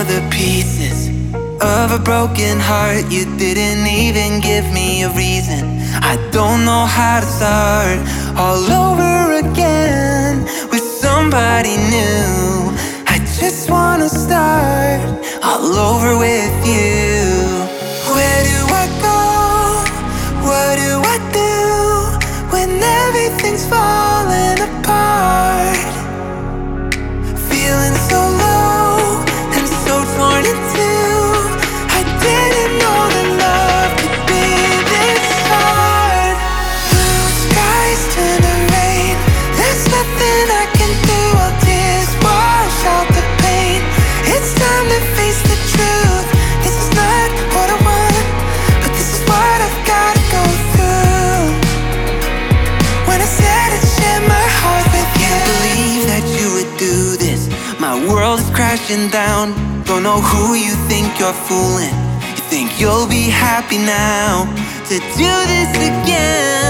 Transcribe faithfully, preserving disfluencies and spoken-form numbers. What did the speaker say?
for the pieces of a broken heart. You didn't even give me a reason. I don't know how to start all over again with somebody new. I just wanna start all over with you. Where do I go? What do I do when everything's falling apart? Feeling so low and so torn in two. I didn't know that love could be this hard. Blue skies turn to rain. There's nothing I can do. All tears wash out the pain. It's time to face the truth. This is not what I want, but this is what I've gotta go through. When I said I'd share my heart with you, can't believe that you would do this. My world is crashing down. Don't know who you think you're fooling. You think you'll be happy now to do this again.